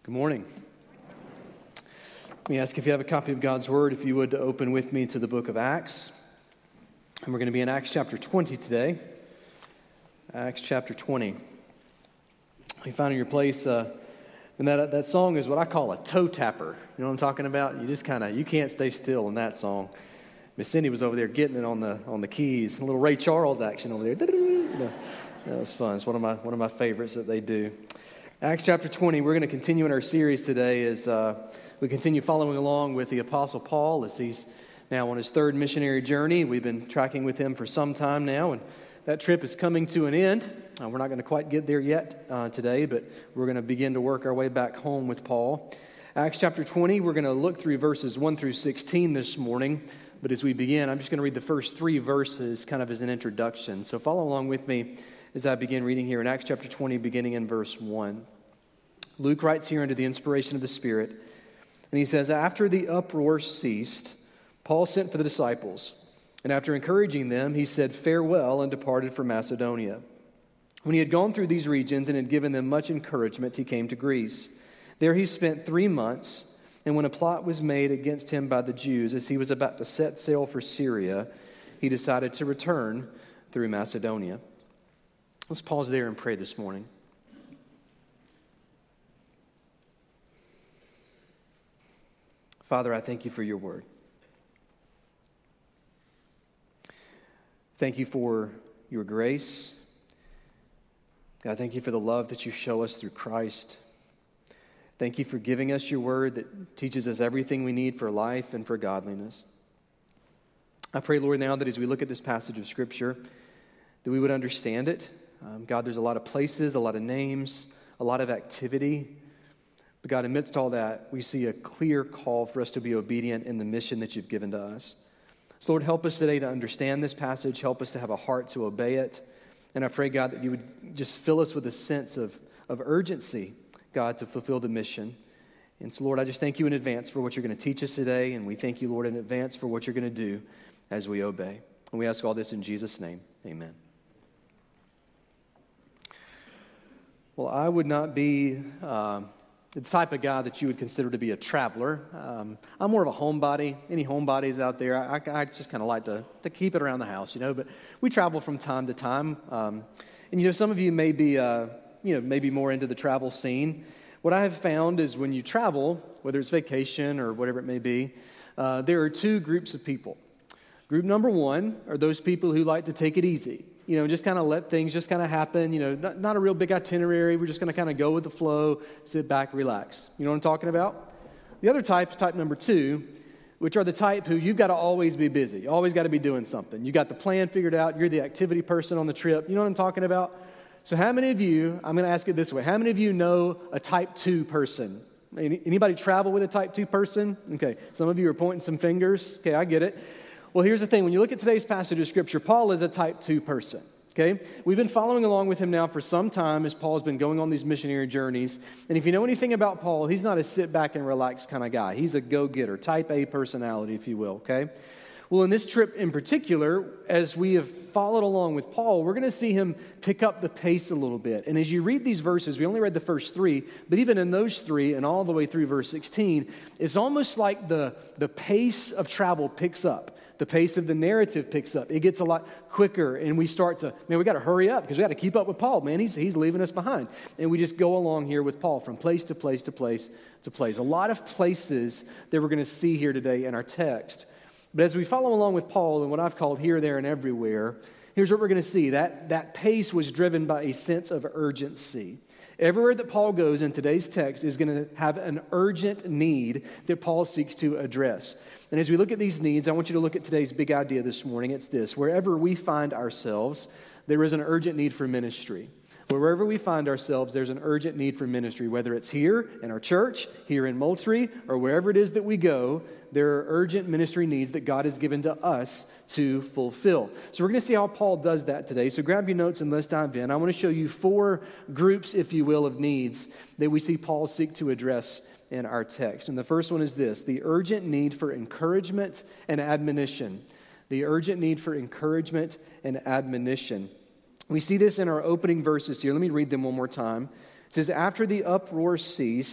Good morning. Let me ask if you have a copy of God's Word, if you would, to open with me to the book of Acts. And we're going to be in Acts chapter 20 today. Acts chapter 20. You find in your place, and that song is what I call a toe tapper. You know what I'm talking about? You just you can't stay still in that song. Miss Cindy was over there getting it on the keys. A little Ray Charles action over there. That was fun. It's one of my favorites that they do. Acts chapter 20, we're going to continue in our series today as we continue following along with the Apostle Paul as he's now on his third missionary journey. We've been tracking with him for some time now, and that trip is coming to an end. We're not going to quite get there yet today, but we're going to begin to work our way back home with Paul. Acts chapter 20, we're going to look through verses 1 through 16 this morning, but as we begin, I'm just going to read the first three verses kind of as an introduction. So follow along with me as I begin reading here in Acts chapter 20, beginning in verse 1. Luke writes here under the inspiration of the Spirit, and he says, "After the uproar ceased, Paul sent for the disciples, and after encouraging them, he said farewell and departed for Macedonia. When he had gone through these regions and had given them much encouragement, he came to Greece. There he spent 3 months, and when a plot was made against him by the Jews as he was about to set sail for Syria, he decided to return through Macedonia." Let's pause there and pray this morning. Father, I thank you for your word. Thank you for your grace. God, thank you for the love that you show us through Christ. Thank you for giving us your word that teaches us everything we need for life and for godliness. I pray, Lord, now that as we look at this passage of Scripture, that we would understand it. God, there's a lot of places, a lot of names, a lot of activity. But God, amidst all that, we see a clear call for us to be obedient in the mission that you've given to us. So Lord, help us today to understand this passage. Help us to have a heart to obey it. And I pray, God, that you would just fill us with a sense of urgency, God, to fulfill the mission. And so, Lord, I just thank you in advance for what you're going to teach us today. And we thank you, Lord, in advance for what you're going to do as we obey. And we ask all this in Jesus' name. Amen. Well, I would not be the type of guy that you would consider to be a traveler. I'm more of a homebody. Any homebodies out there? I just kind of like to keep it around the house, but we travel from time to time. And some of you may be, maybe more into the travel scene. What I have found is when you travel, whether it's vacation or whatever it may be, there are two groups of people. Group number one are those people who like to take it easy. Just kind of let things just kind of happen, not a real big itinerary. We're just going to kind of go with the flow, sit back, relax. You know what I'm talking about? The other type is type number two, which are the type who you've got to always be busy. You always got to be doing something. You got the plan figured out. You're the activity person on the trip. You know what I'm talking about? So how many of you, I'm going to ask it this way, how many of you know a type 2 person? Anybody travel with a type 2 person? Okay, some of you are pointing some fingers. Okay, I get it. Well, here's the thing. When you look at today's passage of Scripture, Paul is a type 2 person, okay? We've been following along with him now for some time as Paul's been going on these missionary journeys. And if you know anything about Paul, he's not a sit back and relax kind of guy. He's a go-getter, type A personality, if you will, okay? Well, in this trip in particular, as we have followed along with Paul, we're going to see him pick up the pace a little bit. And as you read these verses, we only read the first 3, but even in those 3 and all the way through verse 16, it's almost like the pace of travel picks up. The pace of the narrative picks up. It gets a lot quicker, and we start to, we got to hurry up because we got to keep up with Paul. Man, he's leaving us behind. And we just go along here with Paul from place to place to place to place. A lot of places that we're going to see here today in our text. But as we follow along with Paul and what I've called here, there, and everywhere, here's what we're going to see. That pace was driven by a sense of urgency. Everywhere that Paul goes in today's text is going to have an urgent need that Paul seeks to address. And as we look at these needs, I want you to look at today's big idea this morning. It's this: wherever we find ourselves, there is an urgent need for ministry. Wherever we find ourselves, there's an urgent need for ministry. Whether it's here in our church, here in Moultrie, or wherever it is that we go, there are urgent ministry needs that God has given to us to fulfill. So we're going to see how Paul does that today. So grab your notes and let's dive in. I want to show you 4 groups, if you will, of needs that we see Paul seek to address in our text. And the first one is this: the urgent need for encouragement and admonition. The urgent need for encouragement and admonition. We see this in our opening verses here. Let me read them one more time. It says, "After the uproar ceased,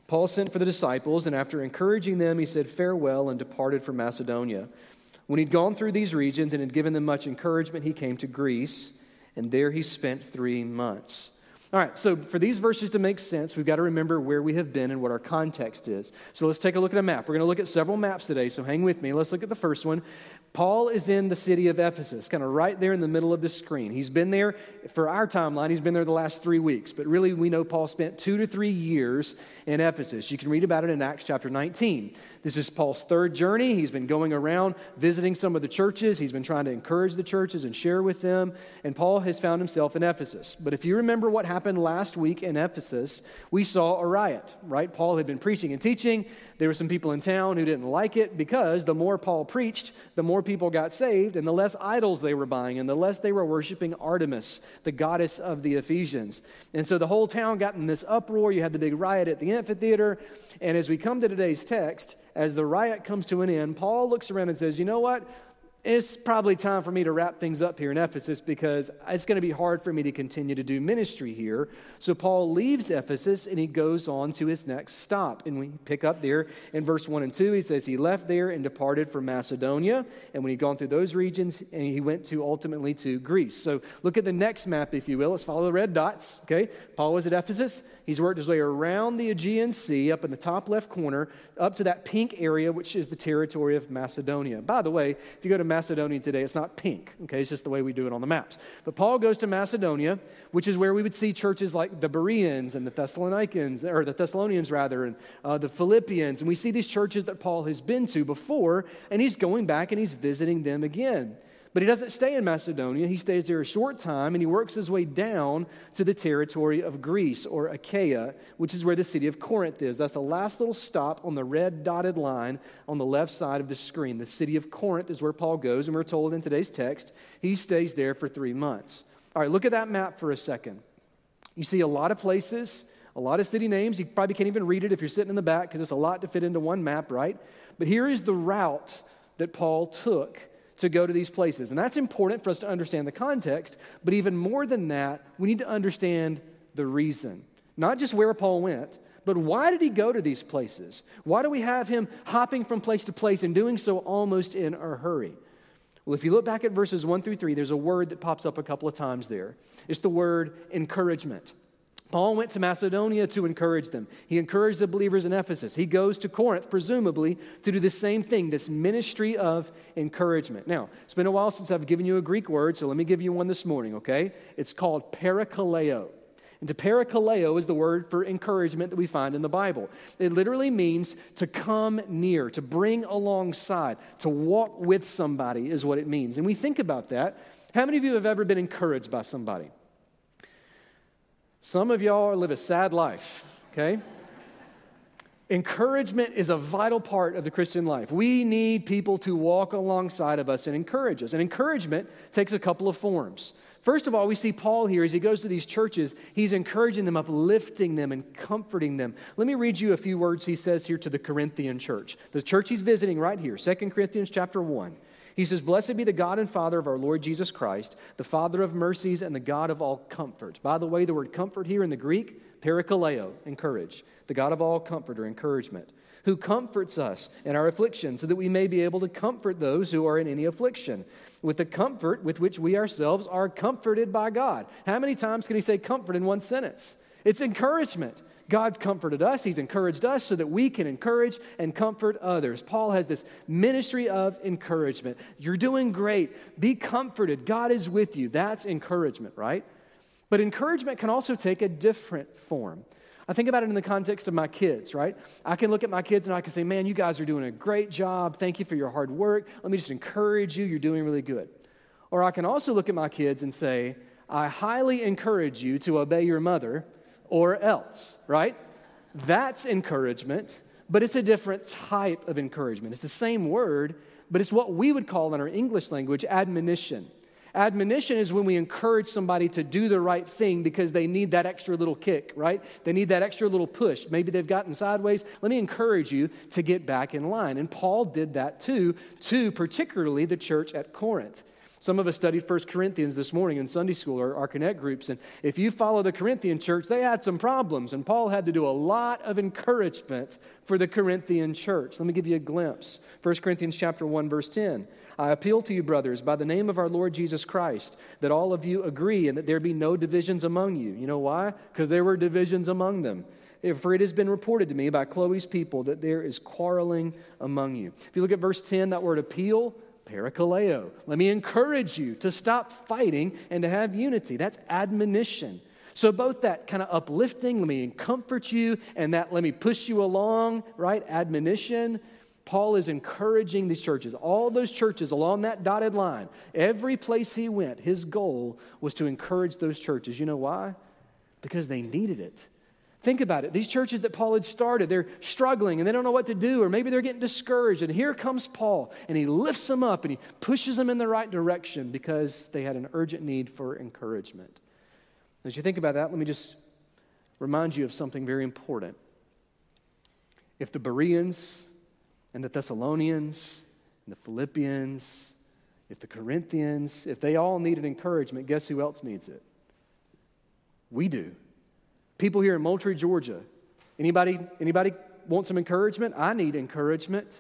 Paul sent for the disciples, and after encouraging them, he said farewell and departed for Macedonia. When he'd gone through these regions and had given them much encouragement, he came to Greece, and there he spent 3 months. All right, so for these verses to make sense, we've got to remember where we have been and what our context is. So let's take a look at a map. We're going to look at several maps today, so hang with me. Let's look at the first one. Paul is in the city of Ephesus, kind of right there in the middle of the screen. He's been there, for our timeline, he's been there the last 3 weeks. But really, we know Paul spent 2 to 3 years in Ephesus. You can read about it in Acts chapter 19. This is Paul's third journey. He's been going around visiting some of the churches. He's been trying to encourage the churches and share with them. And Paul has found himself in Ephesus. But if you remember what happened last week in Ephesus, we saw a riot, right? Paul had been preaching and teaching. There were some people in town who didn't like it because the more Paul preached, the more people got saved and the less idols they were buying and the less they were worshiping Artemis, the goddess of the Ephesians. And so the whole town got in this uproar. You had the big riot at the amphitheater. And as we come to today's text, as the riot comes to an end, Paul looks around and says, you know what? It's probably time for me to wrap things up here in Ephesus because it's going to be hard for me to continue to do ministry here. So Paul leaves Ephesus and he goes on to his next stop. And we pick up there in verse 1 and 2. He says he left there and departed for Macedonia. And when he'd gone through those regions, and he went ultimately to Greece. So look at the next map, if you will. Let's follow the red dots. Okay, Paul was at Ephesus. He's worked his way around the Aegean Sea up in the top left corner up to that pink area, which is the territory of Macedonia. By the way, if you go to Macedonia today, it's not pink, okay? It's just the way we do it on the maps. But Paul goes to Macedonia, which is where we would see churches like the Bereans and the Thessalonians, and the Philippians. And we see these churches that Paul has been to before, and he's going back and he's visiting them again. But he doesn't stay in Macedonia. He stays there a short time, and he works his way down to the territory of Greece, or Achaia, which is where the city of Corinth is. That's the last little stop on the red dotted line on the left side of the screen. The city of Corinth is where Paul goes, and we're told in today's text he stays there for 3 months. All right, look at that map for a second. You see a lot of places, a lot of city names. You probably can't even read it if you're sitting in the back because it's a lot to fit into one map, right? But here is the route that Paul took to go to these places. And that's important for us to understand the context, but even more than that, we need to understand the reason. Not just where Paul went, but why did he go to these places? Why do we have him hopping from place to place and doing so almost in a hurry? Well, if you look back at verses 1 through 3, there's a word that pops up a couple of times there. It's the word encouragement. Paul went to Macedonia to encourage them. He encouraged the believers in Ephesus. He goes to Corinth, presumably, to do the same thing, this ministry of encouragement. Now, it's been a while since I've given you a Greek word, so let me give you one this morning, okay? It's called parakaleo. And to parakaleo is the word for encouragement that we find in the Bible. It literally means to come near, to bring alongside, to walk with somebody is what it means. And we think about that. How many of you have ever been encouraged by somebody? Some of y'all live a sad life, okay? Encouragement is a vital part of the Christian life. We need people to walk alongside of us and encourage us. And encouragement takes a couple of forms. First of all, we see Paul here as he goes to these churches, he's encouraging them, uplifting them, and comforting them. Let me read you a few words he says here to the Corinthian church. The church he's visiting right here, 2 Corinthians chapter 1. He says, "Blessed be the God and Father of our Lord Jesus Christ, the Father of mercies and the God of all comfort." By the way, the word comfort here in the Greek, parakaleo, encourage. The God of all comfort or encouragement, who comforts us in our affliction so that we may be able to comfort those who are in any affliction with the comfort with which we ourselves are comforted by God. How many times can he say comfort in one sentence? It's encouragement. God's comforted us. He's encouraged us so that we can encourage and comfort others. Paul has this ministry of encouragement. You're doing great. Be comforted. God is with you. That's encouragement, right? But encouragement can also take a different form. I think about it in the context of my kids, right? I can look at my kids and I can say, man, you guys are doing a great job. Thank you for your hard work. Let me just encourage you. You're doing really good. Or I can also look at my kids and say, I highly encourage you to obey your mother or else, right? That's encouragement, but it's a different type of encouragement. It's the same word, but it's what we would call in our English language admonition. Admonition is when we encourage somebody to do the right thing because they need that extra little kick, right? They need that extra little push. Maybe they've gotten sideways. Let me encourage you to get back in line. And Paul did that too, to particularly the church at Corinth. Some of us studied 1 Corinthians this morning in Sunday school or our Connect groups, and if you follow the Corinthian church, they had some problems, and Paul had to do a lot of encouragement for the Corinthian church. Let me give you a glimpse. 1 Corinthians chapter 1, verse 10. I appeal to you, brothers, by the name of our Lord Jesus Christ, that all of you agree and that there be no divisions among you. You know why? Because there were divisions among them. For it has been reported to me by Chloe's people that there is quarreling among you. If you look at verse 10, that word appeal, parakaleo. Let me encourage you to stop fighting and to have unity. That's admonition. So both that kind of uplifting, let me comfort you, and that let me push you along, right? Admonition. Paul is encouraging these churches, all those churches along that dotted line. Every place he went, his goal was to encourage those churches. You know why? Because they needed it. Think about it. These churches that Paul had started, they're struggling and they don't know what to do, or maybe they're getting discouraged. And here comes Paul, and he lifts them up and he pushes them in the right direction because they had an urgent need for encouragement. As you think about that, let me just remind you of something very important. If the Bereans and the Thessalonians and the Philippians, if the Corinthians, if they all needed encouragement, guess who else needs it? We do. People here in Moultrie, Georgia, anybody want some encouragement? I need encouragement.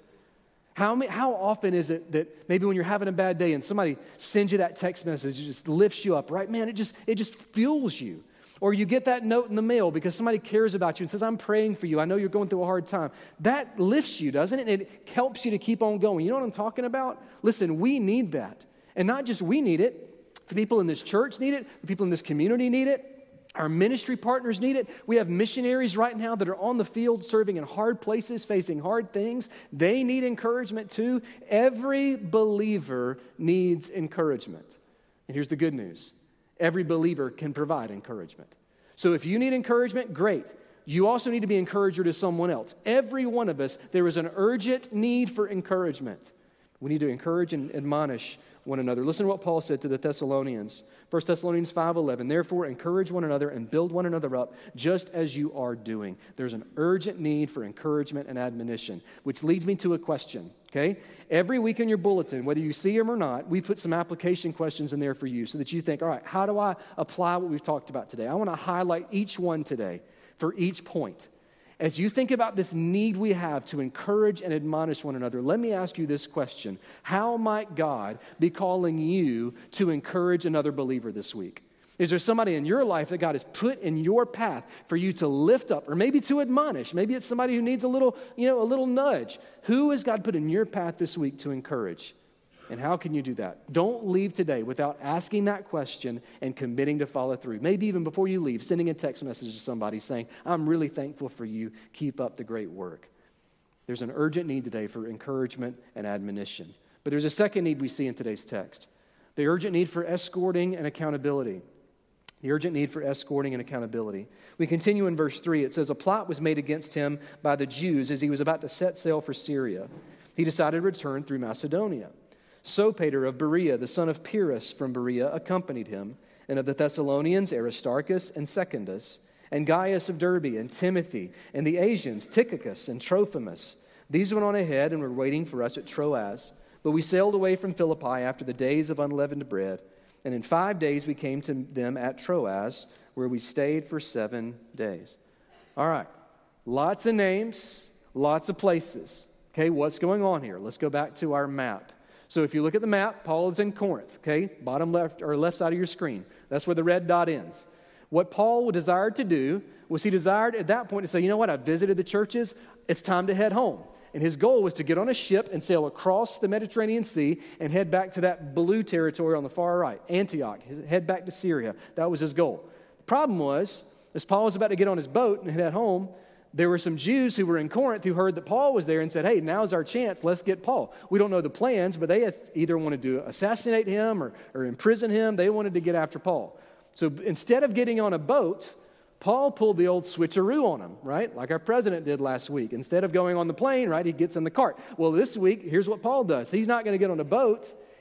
How often is it that maybe when you're having a bad day and somebody sends you that text message, it just lifts you up, right? Man, it just fuels you. Or you get that note in the mail because somebody cares about you and says, I'm praying for you. I know you're going through a hard time. That lifts you, doesn't it? And it helps you to keep on going. You know what I'm talking about? Listen, we need that. And not just we need it. The people in this church need it. The people in this community need it. Our ministry partners need it. We have missionaries right now that are on the field serving in hard places, facing hard things. They need encouragement too. Every believer needs encouragement. And here's the good news. Every believer can provide encouragement. So if you need encouragement, great. You also need to be an encourager to someone else. Every one of us, there is an urgent need for encouragement. We need to encourage and admonish one another. Listen to what Paul said to the Thessalonians. 1 Thessalonians 5:11, therefore encourage one another and build one another up just as you are doing. There's an urgent need for encouragement and admonition, which leads me to a question, okay? Every week in your bulletin, whether you see them or not, we put some application questions in there for you so that you think, all right, how do I apply what we've talked about today? I want to highlight each one today for each point. As you think about this need we have to encourage and admonish one another, let me ask you this question. How might God be calling you to encourage another believer this week? Is there somebody in your life that God has put in your path for you to lift up or maybe to admonish? Maybe it's somebody who needs a little nudge. Who has God put in your path this week to encourage? And how can you do that? Don't leave today without asking that question and committing to follow through. Maybe even before you leave, sending a text message to somebody saying, I'm really thankful for you. Keep up the great work. There's an urgent need today for encouragement and admonition. But there's a second need we see in today's text. The urgent need for escorting and accountability. The urgent need for escorting and accountability. We continue in verse 3. It says, a plot was made against him by the Jews as he was about to set sail for Syria. He decided to return through Macedonia. Sopater of Berea, the son of Pyrrhus from Berea, accompanied him, and of the Thessalonians, Aristarchus and Secundus, and Gaius of Derbe, and Timothy, and the Asians, Tychicus and Trophimus. These went on ahead and were waiting for us at Troas. But we sailed away from Philippi after the days of unleavened bread, and in 5 days we came to them at Troas, where we stayed for 7 days. All right, lots of names, lots of places. Okay, what's going on here? Let's go back to our map. So if you look at the map, Paul is in Corinth, okay? Bottom left or left side of your screen. That's where the red dot ends. What Paul desired to do was he desired at that point to say, you know what, I've visited the churches, it's time to head home. And his goal was to get on a ship and sail across the Mediterranean Sea and head back to that blue territory on the far right, Antioch, head back to Syria. That was his goal. The problem was, as Paul was about to get on his boat and head home, there were some Jews who were in Corinth who heard that Paul was there and said, hey, now's our chance, let's get Paul. We don't know the plans, but they either wanted to assassinate him or imprison him. They wanted to get after Paul. So instead of getting on a boat, Paul pulled the old switcheroo on him, right? Like our president did last week. Instead of going on the plane, right, he gets in the cart. Well, this week, here's what Paul does. He's not going to get on a boat.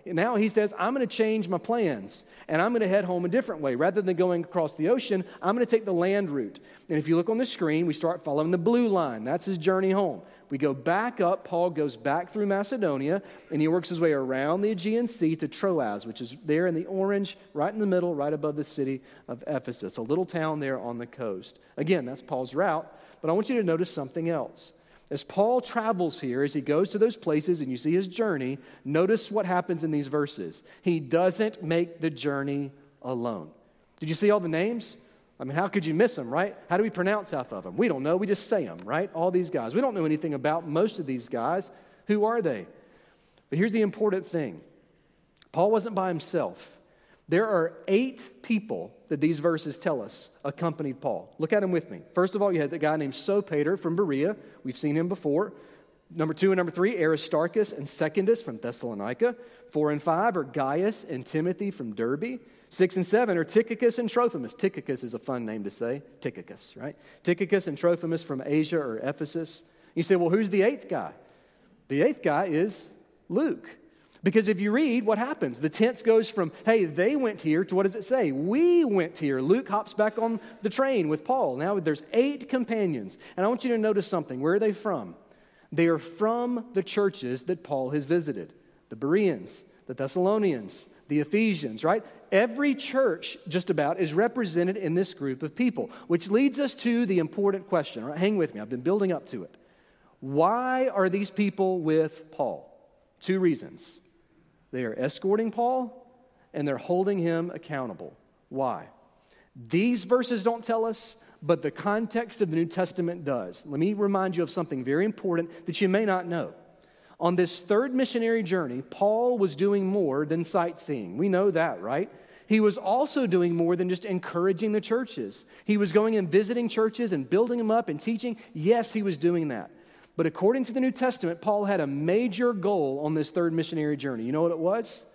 Now he says, I'm going to change my plans, and I'm going to head home a different way. Rather than going across the ocean, I'm going to take the land route. And if you look on the screen, we start following the blue line. That's his journey home. We go back up. Paul goes back through Macedonia, and he works his way around the Aegean Sea to Troas, which is there in the orange, right in the middle, right above the city of Ephesus, a little town there on the coast. Again, that's Paul's route, but I want you to notice something else. As Paul travels here, as he goes to those places and you see his journey, notice what happens in these verses. He doesn't make the journey alone. Did you see all the names? I mean, how could you miss them, right? How do we pronounce half of them? We don't know. We just say them, right? All these guys. We don't know anything about most of these guys. Who are they? But here's the important thing. Paul wasn't by himself. There are 8 people that these verses tell us accompanied Paul. Look at them with me. First of all, you had the guy named Sopater from Berea. We've seen him before. Number 2 and number 3, Aristarchus and Secundus from Thessalonica. 4 and 5 are Gaius and Timothy from Derbe. 6 and 7 are Tychicus and Trophimus. Tychicus is a fun name to say. Tychicus, right? Tychicus and Trophimus from Asia or Ephesus. You say, well, who's the 8th guy? The 8th guy is Luke. Because if you read, what happens? The tense goes from, hey, they went here, to what does it say? We went here. Luke hops back on the train with Paul. Now there's 8 companions. And I want you to notice something. Where are they from? They are from the churches that Paul has visited. The Bereans, the Thessalonians, the Ephesians, right? Every church, just about, is represented in this group of people, which leads us to the important question. Right? Hang with me. I've been building up to it. Why are these people with Paul? 2 reasons. They are escorting Paul, and they're holding him accountable. Why? These verses don't tell us, but the context of the New Testament does. Let me remind you of something very important that you may not know. On this 3rd missionary journey, Paul was doing more than sightseeing. We know that, right? He was also doing more than just encouraging the churches. He was going and visiting churches and building them up and teaching. Yes, he was doing that. But according to the New Testament, Paul had a major goal on this 3rd missionary journey. You know what it was?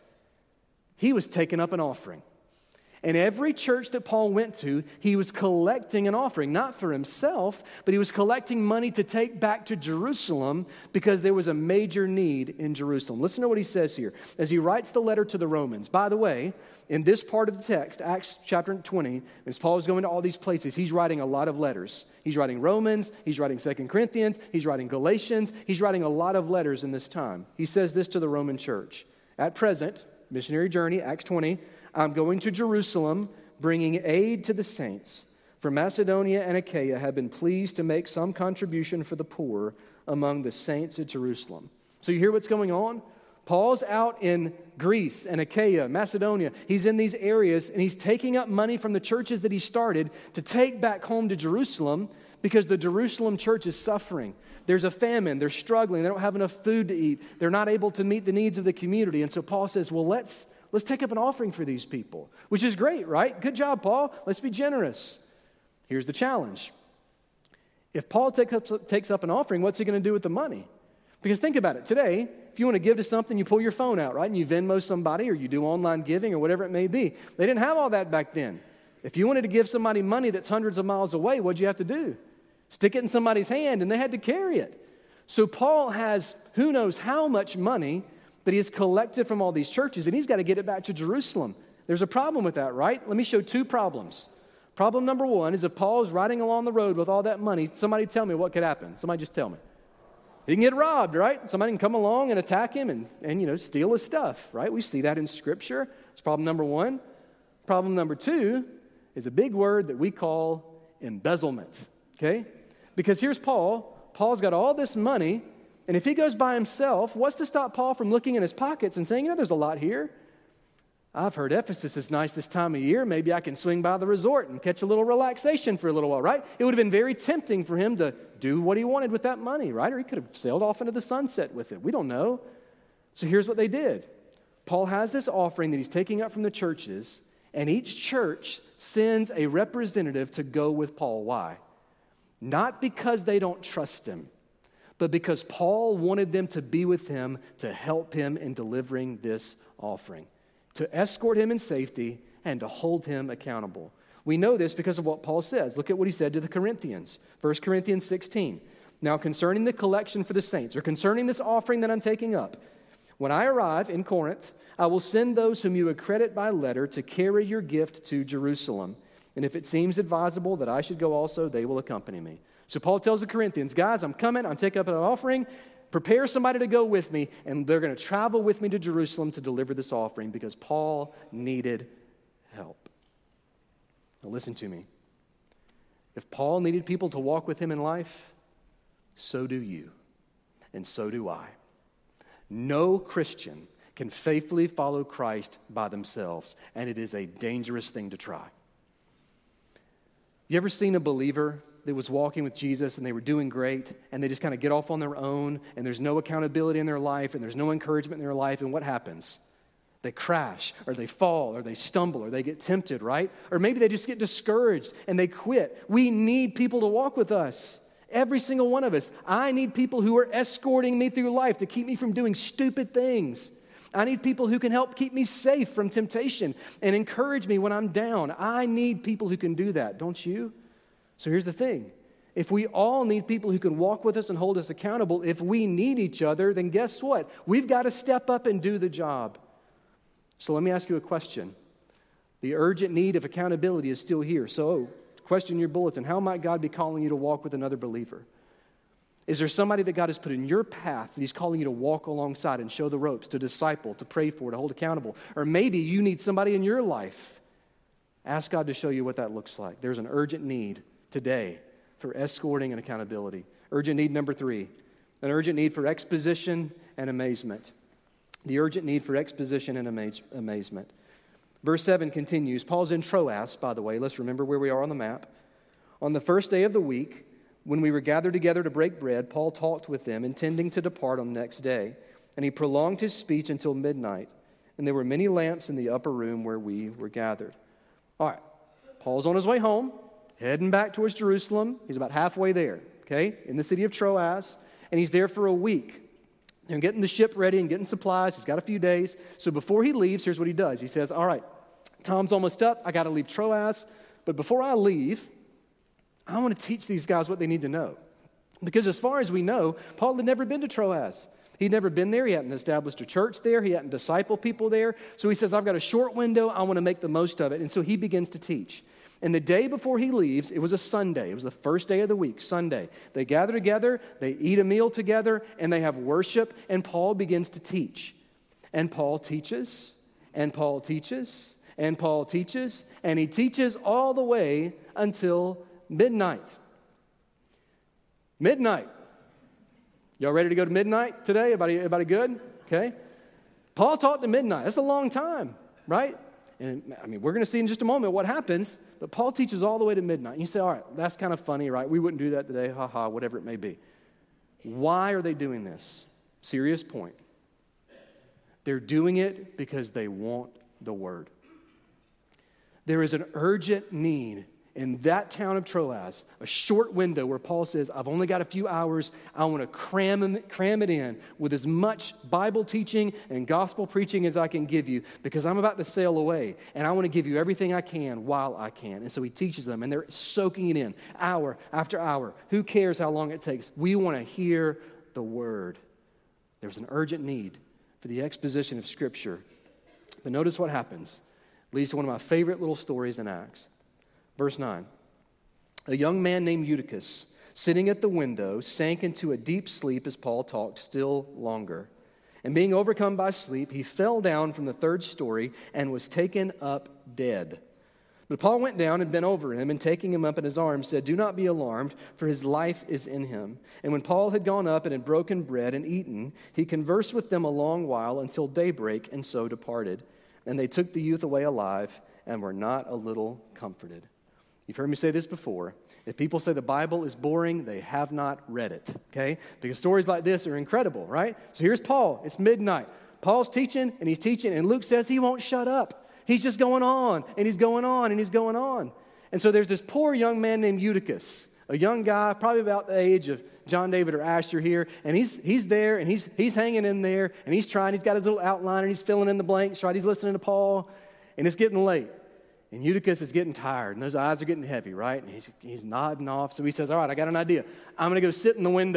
He was taking up an offering. And every church that Paul went to, he was collecting an offering, not for himself, but he was collecting money to take back to Jerusalem because there was a major need in Jerusalem. Listen to what he says here as he writes the letter to the Romans. By the way, in this part of the text, Acts chapter 20, as Paul is going to all these places, he's writing a lot of letters. He's writing Romans, he's writing 2 Corinthians, he's writing Galatians, he's writing a lot of letters in this time. He says this to the Roman church. At present, missionary journey, Acts 20, I'm going to Jerusalem, bringing aid to the saints. For Macedonia and Achaia have been pleased to make some contribution for the poor among the saints at Jerusalem. So you hear what's going on? Paul's out in Greece and Achaia, Macedonia. He's in these areas, and he's taking up money from the churches that he started to take back home to Jerusalem because the Jerusalem church is suffering. There's a famine. They're struggling. They don't have enough food to eat. They're not able to meet the needs of the community. And so Paul says, well, let's take up an offering for these people, which is great, right? Good job, Paul. Let's be generous. Here's the challenge. If Paul takes up an offering, what's he going to do with the money? Because think about it. Today, if you want to give to something, you pull your phone out, right? And you Venmo somebody or you do online giving or whatever it may be. They didn't have all that back then. If you wanted to give somebody money that's hundreds of miles away, what'd you have to do? Stick it in somebody's hand, and they had to carry it. So Paul has who knows how much money that he has collected from all these churches, and he's got to get it back to Jerusalem. There's a problem with that, right? Let me show 2 problems. Problem number 1 is if Paul's riding along the road with all that money, somebody tell me what could happen. Somebody just tell me. He can get robbed, right? Somebody can come along and attack him and steal his stuff, right? We see that in Scripture. It's problem number 1. Problem number 2 is a big word that we call embezzlement, okay? Because here's Paul. Paul's got all this money, and if he goes by himself, what's to stop Paul from looking in his pockets and saying, there's a lot here. I've heard Ephesus is nice this time of year. Maybe I can swing by the resort and catch a little relaxation for a little while, right? It would have been very tempting for him to do what he wanted with that money, right? Or he could have sailed off into the sunset with it. We don't know. So here's what they did. Paul has this offering that he's taking up from the churches, and each church sends a representative to go with Paul. Why? Not because they don't trust him, but because Paul wanted them to be with him to help him in delivering this offering, to escort him in safety and to hold him accountable. We know this because of what Paul says. Look at what he said to the Corinthians. 1 Corinthians 16. Now concerning the collection for the saints, or concerning this offering that I'm taking up, When I arrive in Corinth, I will send those whom you accredit by letter to carry your gift to Jerusalem. And if it seems advisable that I should go also, they will accompany me. So Paul tells the Corinthians, guys, I'm coming. I'm taking up an offering. Prepare somebody to go with me, and they're going to travel with me to Jerusalem to deliver this offering because Paul needed help. Now listen to me. If Paul needed people to walk with him in life, so do you, and so do I. No Christian can faithfully follow Christ by themselves, and it is a dangerous thing to try. You ever seen a believer that was walking with Jesus and they were doing great and they just kind of get off on their own and there's no accountability in their life and there's no encouragement in their life, and what happens? They crash or they fall or they stumble or they get tempted, right? Or maybe they just get discouraged and they quit. We need people to walk with us. Every single one of us. I need people who are escorting me through life to keep me from doing stupid things. I need people who can help keep me safe from temptation and encourage me when I'm down. I need people who can do that, don't you? So here's the thing. If we all need people who can walk with us and hold us accountable, if we need each other, then guess what? We've got to step up and do the job. So let me ask you a question. The urgent need of accountability is still here. So, question in your bulletin, how might God be calling you to walk with another believer? Is there somebody that God has put in your path that He's calling you to walk alongside and show the ropes, to disciple, to pray for, to hold accountable? Or maybe you need somebody in your life. Ask God to show you what that looks like. There's an urgent need today for escorting and accountability. Urgent need number 3, an urgent need for exposition and amazement. The urgent need for exposition and amazement. Verse 7 continues. Paul's in Troas, by the way. Let's remember where we are on the map. On the first day of the week, when we were gathered together to break bread, Paul talked with them, intending to depart on the next day. And he prolonged his speech until midnight. And there were many lamps in the upper room where we were gathered. All right, Paul's on his way home, heading back towards Jerusalem. He's about halfway there, okay, in the city of Troas. And he's there for a week. And getting the ship ready and getting supplies. He's got a few days. So before he leaves, here's what he does. He says, all right, time's almost up. I got to leave Troas. But before I leave, I want to teach these guys what they need to know. Because as far as we know, Paul had never been to Troas. He'd never been there. He hadn't established a church there. He hadn't discipled people there. So he says, I've got a short window. I want to make the most of it. And so he begins to teach. And the day before he leaves, it was a Sunday. It was the first day of the week, Sunday. They gather together, they eat a meal together, and they have worship, and Paul begins to teach. And Paul teaches, and Paul teaches, and Paul teaches, and he teaches all the way until midnight. Midnight. Y'all ready to go to midnight today? Everybody good? Okay. Paul taught to midnight. That's a long time, right? And I mean, we're going to see in just a moment what happens, but Paul teaches all the way to midnight. And you say, all right, that's kind of funny, right? We wouldn't do that today, whatever it may be. Why are they doing this? Serious point. They're doing it because they want the word. There is an urgent need in that town of Troas, a short window where Paul says, I've only got a few hours. I want to cram it in with as much Bible teaching and gospel preaching as I can give you because I'm about to sail away, and I want to give you everything I can while I can. And so he teaches them, and they're soaking it in hour after hour. Who cares how long it takes? We want to hear the word. There's an urgent need for the exposition of Scripture. But notice what happens. It leads to one of my favorite little stories in Acts. Verse 9, a young man named Eutychus, sitting at the window, sank into a deep sleep as Paul talked still longer. And being overcome by sleep, he fell down from the 3rd story and was taken up dead. But Paul went down and bent over him, and taking him up in his arms, said, do not be alarmed, for his life is in him. And when Paul had gone up and had broken bread and eaten, he conversed with them a long while until daybreak, and so departed. And they took the youth away alive and were not a little comforted. You've heard me say this before. If people say the Bible is boring, they have not read it, okay? Because stories like this are incredible, right? So here's Paul. It's midnight. Paul's teaching, and Luke says he won't shut up. He's just going on, and he's going on, and he's going on. And so there's this poor young man named Eutychus, a young guy, probably about the age of John David or Asher here, and he's there, and he's hanging in there, and he's trying. He's got his little outline, and he's filling in the blanks, right? He's listening to Paul, and it's getting late. And Eutychus is getting tired, and those eyes are getting heavy, right? And he's nodding off. So he says, all right, I got an idea. I'm going to go sit in the window.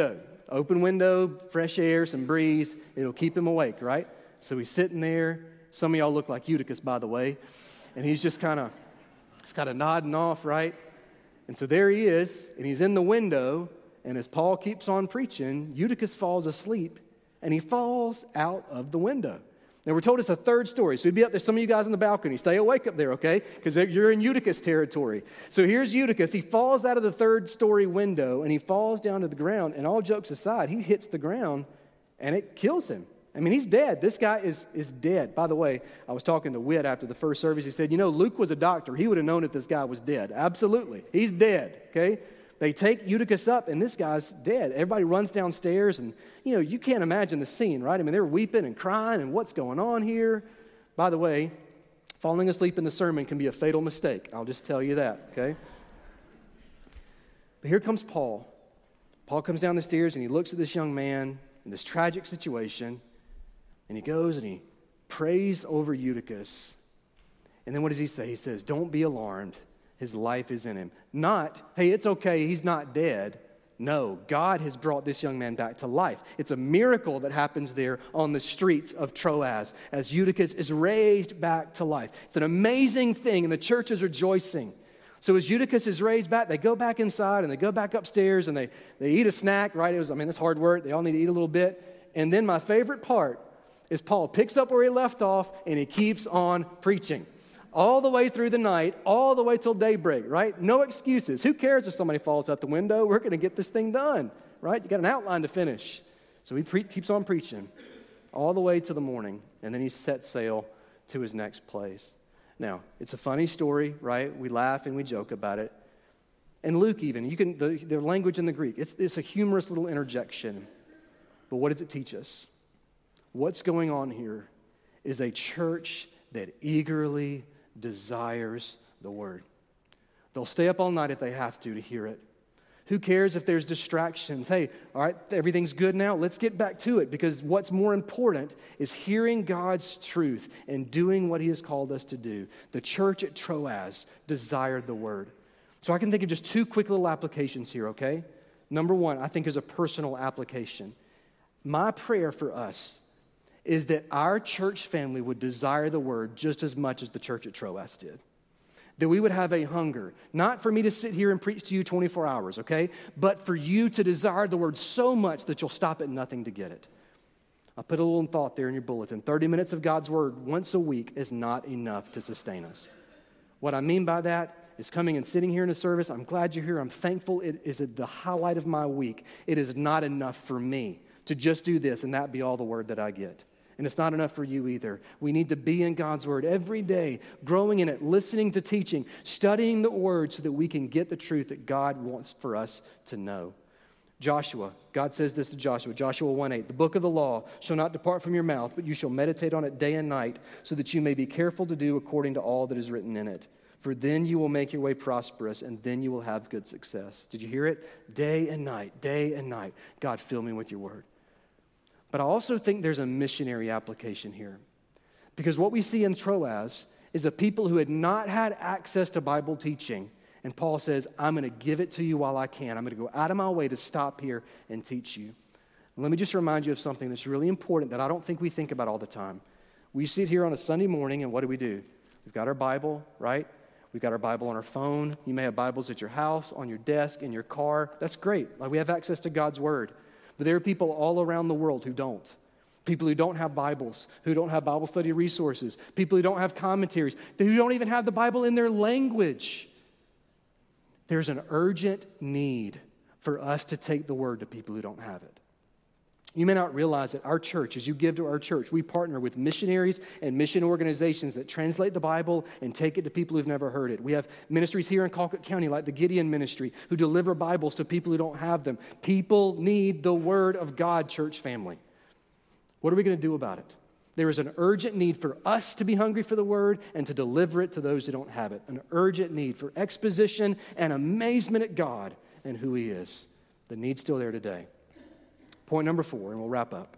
open window, fresh air, some breeze. It'll keep him awake, right? So he's sitting there. Some of y'all look like Eutychus, by the way. And he's just kind of nodding off, right? And so there he is, and he's in the window. And as Paul keeps on preaching, Eutychus falls asleep, and he falls out of the window. Now, we're told it's a third story, so he'd be up there. Some of you guys on the balcony, stay awake up there, okay? Because you're in Eutychus territory. So here's Eutychus. He falls out of the third-story window, and he falls down to the ground. And all jokes aside, he hits the ground, and it kills him. I mean, he's dead. This guy is dead. By the way, I was talking to Whit after the first service. He said, Luke was a doctor. He would have known if this guy was dead. Absolutely. He's dead, okay? They take Eutychus up, and this guy's dead. Everybody runs downstairs, and, you can't imagine the scene, right? I mean, they're weeping and crying, and what's going on here? By the way, falling asleep in the sermon can be a fatal mistake. I'll just tell you that, okay? But here comes Paul. Paul comes down the stairs, and he looks at this young man in this tragic situation, and he goes and he prays over Eutychus. And then what does he say? He says, don't be alarmed. His life is in him. Not, hey, it's okay, he's not dead. No, God has brought this young man back to life. It's a miracle that happens there on the streets of Troas as Eutychus is raised back to life. It's an amazing thing, and the church is rejoicing. So as Eutychus is raised back, they go back inside, and they go back upstairs, and they eat a snack, right? It's hard work. They all need to eat a little bit. And then my favorite part is Paul picks up where he left off, and he keeps on preaching. All the way through the night, all the way till daybreak, right? No excuses. Who cares if somebody falls out the window? We're going to get this thing done, right? You got an outline to finish. So he keeps on preaching all the way to the morning, and then he sets sail to his next place. Now, it's a funny story, right? We laugh and we joke about it. And Luke even, the language in the Greek, it's a humorous little interjection. But what does it teach us? What's going on here is a church that eagerly desires the word. They'll stay up all night if they have to hear it. Who cares if there's distractions? Hey, all right, everything's good now. Let's get back to it, because what's more important is hearing God's truth and doing what he has called us to do. The church at Troas desired the word. So I can think of just two quick little applications here, okay? Number one, I think is a personal application. My prayer for us is that our church family would desire the word just as much as the church at Troas did. That we would have a hunger, not for me to sit here and preach to you 24 hours, okay? But for you to desire the word so much that you'll stop at nothing to get it. I'll put a little thought there in your bulletin. 30 minutes of God's word once a week is not enough to sustain us. What I mean by that is coming and sitting here in a service. I'm glad you're here. I'm thankful. It is the highlight of my week. It is not enough for me to just do this and that be all the word that I get. And it's not enough for you either. We need to be in God's word every day, growing in it, listening to teaching, studying the word so that we can get the truth that God wants for us to know. Joshua, God says this to Joshua, Joshua 1:8, the book of the law shall not depart from your mouth, but you shall meditate on it day and night, so that you may be careful to do according to all that is written in it. For then you will make your way prosperous, and then you will have good success. Did you hear it? Day and night, day and night. God, fill me with your word. But I also think there's a missionary application here. Because what we see in Troas is a people who had not had access to Bible teaching. And Paul says, I'm going to give it to you while I can. I'm going to go out of my way to stop here and teach you. And let me just remind you of something that's really important that I don't think we think about all the time. We sit here on a Sunday morning, and what do? We've got our Bible, right? We've got our Bible on our phone. You may have Bibles at your house, on your desk, in your car. That's great. Like, we have access to God's word. But there are people all around the world who don't. People who don't have Bibles, who don't have Bible study resources, people who don't have commentaries, who don't even have the Bible in their language. There's an urgent need for us to take the word to people who don't have it. You may not realize that our church, as you give to our church, we partner with missionaries and mission organizations that translate the Bible and take it to people who've never heard it. We have ministries here in Colquitt County like the Gideon Ministry who deliver Bibles to people who don't have them. People need the Word of God, church family. What are we going to do about it? There is an urgent need for us to be hungry for the Word and to deliver it to those who don't have it. An urgent need for exposition and amazement at God and who He is. The need's still there today. Point number 4, and we'll wrap up.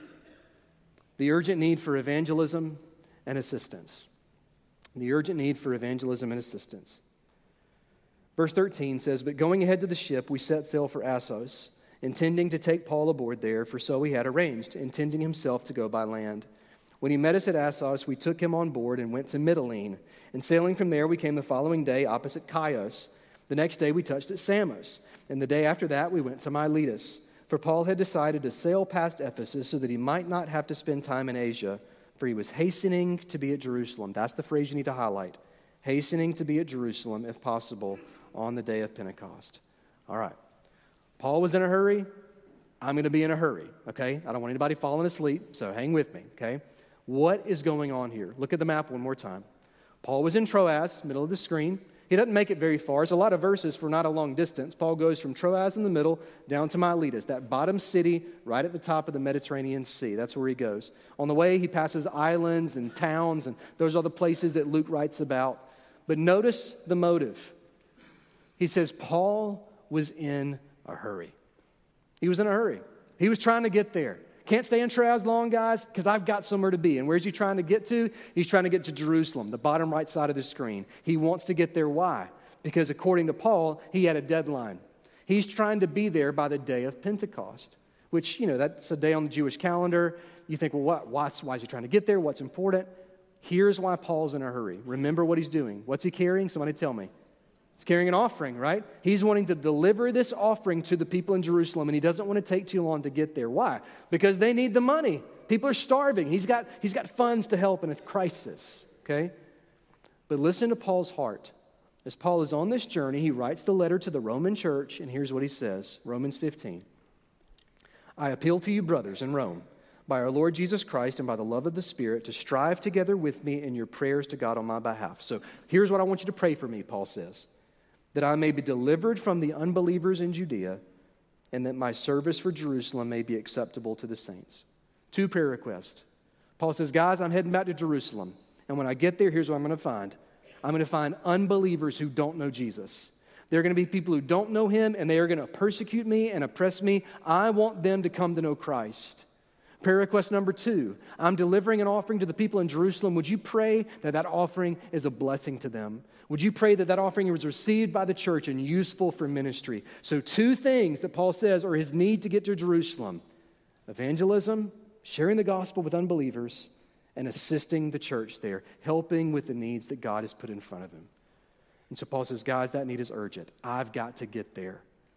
The urgent need for evangelism and assistance. The urgent need for evangelism and assistance. Verse 13 says, but going ahead to the ship, we set sail for Assos, intending to take Paul aboard there, for so he had arranged, intending himself to go by land. When he met us at Assos, we took him on board and went to Mytilene. And sailing from there, we came the following day opposite Chios. The next day we touched at Samos, and the day after that we went to Miletus. For Paul had decided to sail past Ephesus so that he might not have to spend time in Asia, for he was hastening to be at Jerusalem. That's the phrase you need to highlight. Hastening to be at Jerusalem, if possible, on the day of Pentecost. All right. Paul was in a hurry. I'm going to be in a hurry, okay? I don't want anybody falling asleep, so hang with me, okay? What is going on here? Look at the map one more time. Paul was in Troas, middle of the screen. He doesn't make it very far. It's a lot of verses for not a long distance. Paul goes from Troas in the middle down to Miletus, that bottom city right at the top of the Mediterranean Sea. That's where he goes. On the way, he passes islands and towns, and those are the places that Luke writes about. But notice the motive. He says Paul was in a hurry. He was in a hurry. He was trying to get there. Can't stay in Troas long, guys, because I've got somewhere to be. And where's he trying to get to? He's trying to get to Jerusalem, the bottom right side of the screen. He wants to get there. Why? Because according to Paul, he had a deadline. He's trying to be there by the day of Pentecost, which, that's a day on the Jewish calendar. You think, well, why is he trying to get there? What's important? Here's why Paul's in a hurry. Remember what he's doing. What's he carrying? Somebody tell me. He's carrying an offering, right? He's wanting to deliver this offering to the people in Jerusalem, and he doesn't want to take too long to get there. Why? Because they need the money. People are starving. He's got funds to help in a crisis, okay? But listen to Paul's heart. As Paul is on this journey, he writes the letter to the Roman church, and here's what he says, Romans 15. I appeal to you, brothers in Rome, by our Lord Jesus Christ and by the love of the Spirit, to strive together with me in your prayers to God on my behalf. So here's what I want you to pray for me, Paul says. That I may be delivered from the unbelievers in Judea, and that my service for Jerusalem may be acceptable to the saints. 2 prayer requests. Paul says, guys, I'm heading back to Jerusalem, and when I get there, here's what I'm going to find. I'm going to find unbelievers who don't know Jesus. There are going to be people who don't know him, and they are going to persecute me and oppress me. I want them to come to know Christ. Prayer request number 2, I'm delivering an offering to the people in Jerusalem. Would you pray that that offering is a blessing to them? Would you pray that that offering was received by the church and useful for ministry? So 2 things that Paul says are his need to get to Jerusalem. Evangelism, sharing the gospel with unbelievers, and assisting the church there, helping with the needs that God has put in front of him. And so Paul says, guys, that need is urgent. I've got to get there.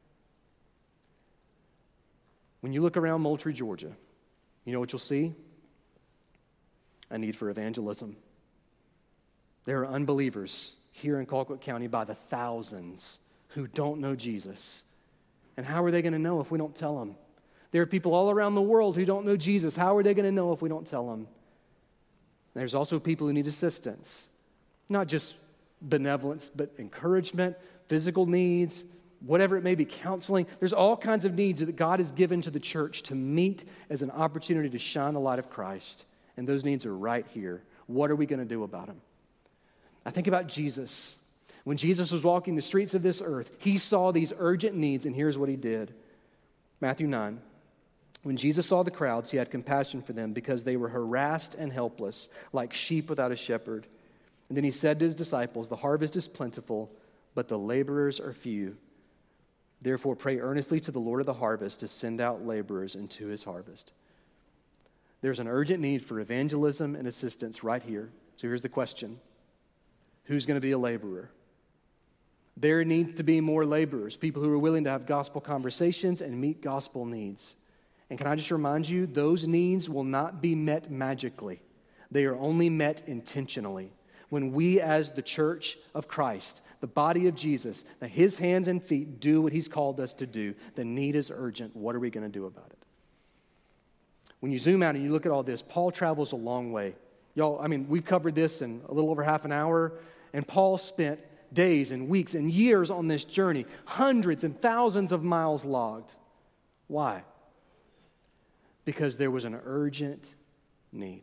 When you look around Moultrie, Georgia, you know what you'll see? A need for evangelism. There are unbelievers here in Colquitt County by the thousands who don't know Jesus. And how are they going to know if we don't tell them? There are people all around the world who don't know Jesus. How are they going to know if we don't tell them? There's also people who need assistance. Not just benevolence, but encouragement, physical needs, whatever it may be, counseling. There's all kinds of needs that God has given to the church to meet as an opportunity to shine the light of Christ. And those needs are right here. What are we going to do about them? I think about Jesus. When Jesus was walking the streets of this earth, he saw these urgent needs, and here's what he did. Matthew 9. When Jesus saw the crowds, he had compassion for them because they were harassed and helpless, like sheep without a shepherd. And then he said to his disciples, the harvest is plentiful, but the laborers are few. Therefore, pray earnestly to the Lord of the harvest to send out laborers into his harvest. There's an urgent need for evangelism and assistance right here. So here's the question. Who's going to be a laborer? There needs to be more laborers, people who are willing to have gospel conversations and meet gospel needs. And can I just remind you, those needs will not be met magically. They are only met intentionally. When we as the church of Christ, the body of Jesus, that his hands and feet do what he's called us to do, the need is urgent. What are we going to do about it? When you zoom out and you look at all this, Paul travels a long way. Y'all, we've covered this in a little over half an hour, and Paul spent days and weeks and years on this journey, hundreds and thousands of miles logged. Why? Because there was an urgent need.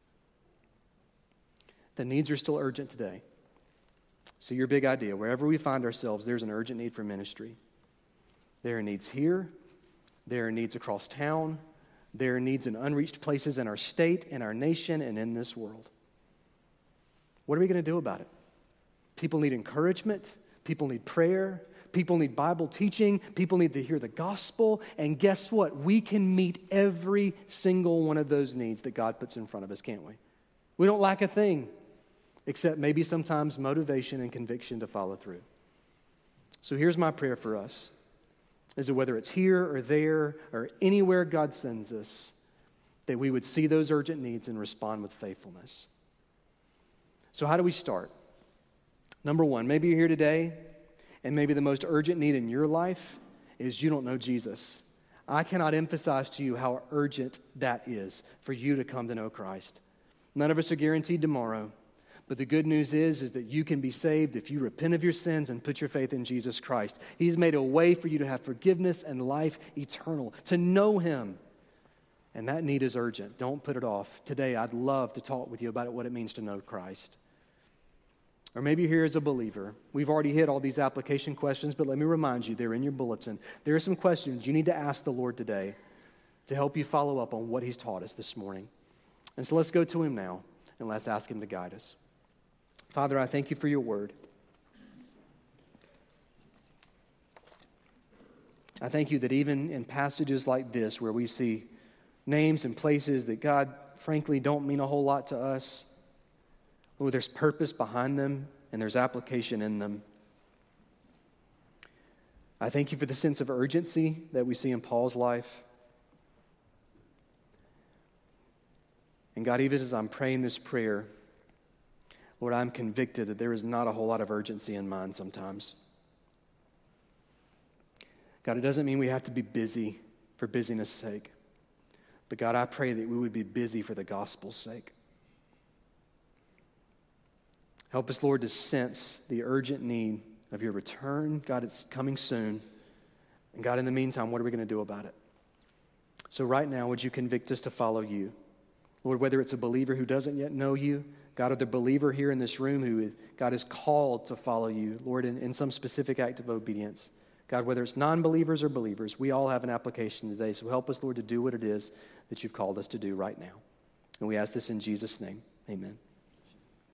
The needs are still urgent today. So your big idea, wherever we find ourselves, there's an urgent need for ministry. There are needs here. There are needs across town. There are needs in unreached places in our state, in our nation, and in this world. What are we going to do about it? People need encouragement. People need prayer. People need Bible teaching. People need to hear the gospel. And guess what? We can meet every single one of those needs that God puts in front of us, can't we? We don't lack a thing, except maybe sometimes motivation and conviction to follow through. So here's my prayer for us, is that whether it's here or there or anywhere God sends us, that we would see those urgent needs and respond with faithfulness. So how do we start? Number one, maybe you're here today, and maybe the most urgent need in your life is you don't know Jesus. I cannot emphasize to you how urgent that is for you to come to know Christ. None of us are guaranteed tomorrow, but the good news is that you can be saved if you repent of your sins and put your faith in Jesus Christ. He's made a way for you to have forgiveness and life eternal, to know Him. And that need is urgent. Don't put it off. Today, I'd love to talk with you about what it means to know Christ. Or maybe you're here as a believer. We've already hit all these application questions, but let me remind you, they're in your bulletin. There are some questions you need to ask the Lord today to help you follow up on what He's taught us this morning. And so let's go to Him now, and let's ask Him to guide us. Father, I thank You for Your word. I thank You that even in passages like this, where we see names and places that, God, frankly, don't mean a whole lot to us, Lord, there's purpose behind them and there's application in them. I thank You for the sense of urgency that we see in Paul's life. And God, even as I'm praying this prayer, Lord, I'm convicted that there is not a whole lot of urgency in mine sometimes. God, it doesn't mean we have to be busy for busyness' sake. But God, I pray that we would be busy for the gospel's sake. Help us, Lord, to sense the urgent need of Your return. God, it's coming soon. And God, in the meantime, what are we going to do about it? So right now, would You convict us to follow You? Lord, whether it's a believer who doesn't yet know You, God, or the believer here in this room who God is called to follow You, Lord, in some specific act of obedience. God, whether it's non-believers or believers, we all have an application today. So help us, Lord, to do what it is that You've called us to do right now. And we ask this in Jesus' name. Amen.